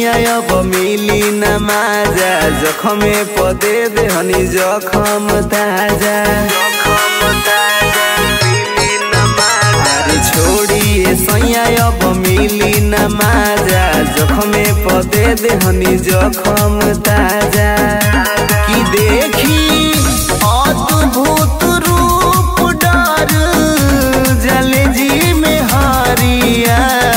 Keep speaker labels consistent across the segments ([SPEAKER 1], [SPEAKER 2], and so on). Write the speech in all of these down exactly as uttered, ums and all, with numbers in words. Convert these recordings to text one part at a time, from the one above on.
[SPEAKER 1] सैया अब मिली न माजा जखमे पदे देहनी जखम ताजा अरे छोड़िए सैया अब मिली न माजा जखमे पदे देहनी जखम ताजा कि देखी अद्भुत रूप डर जले जी में हरिया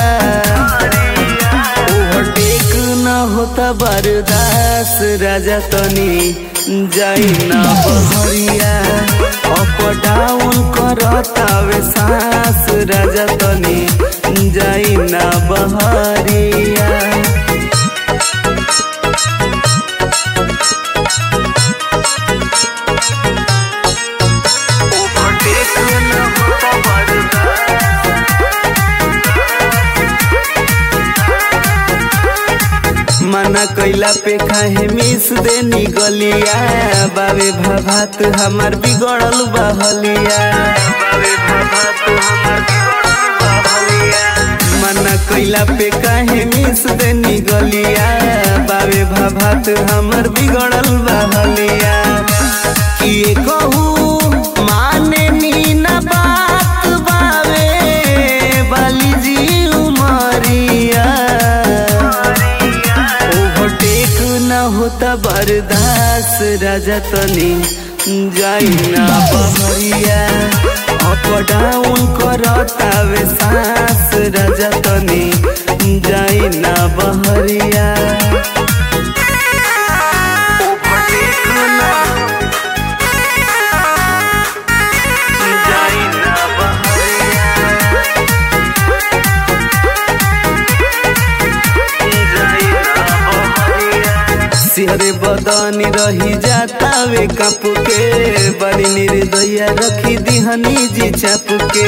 [SPEAKER 1] ओवरटेक न होता बर्दाश्त राजा तनी जाई ना बहरिया अप डाउन करता वे सांस राजा तनी जाई ना बहरिया मना कैला पे खाए मिस देनी गलिया बाबे भाभात हमार बिगड़ल बहलिया बाबे भाभात हमार बिगड़ल बहलिया मना कैला पे काहे मिस देनी गलिया बाबे भाभात हमार बिगड़ल बहलिया कि कहू माने नी ना बात बाबे बाली जी उमरिया होता बर्दाश्त राजा तनी जाई ना बहरिया अप डाउन करता वे सांस राजा तनी जाई ना बहरिया सिहरे बदनी रही जाता वे कप के बड़ी निर्दया रखी दिहनी जी चप के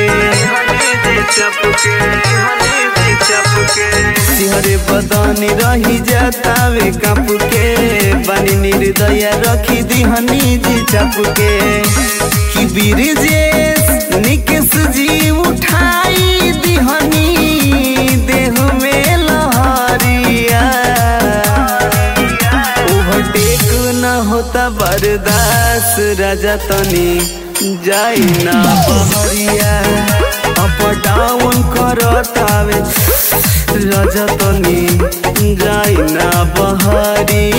[SPEAKER 1] सिहरे बदनी रही जाता वे कप के बड़ी निर्दया रखी दिहनी जी चप के कि बिरजेश निकेश जी उठाई दिहनी देह में लहरिया होता बर्दाश्त राजा तनी जाई ना बहरिया अप डाउन करता वे राजा तनी जाई ना बहरिया।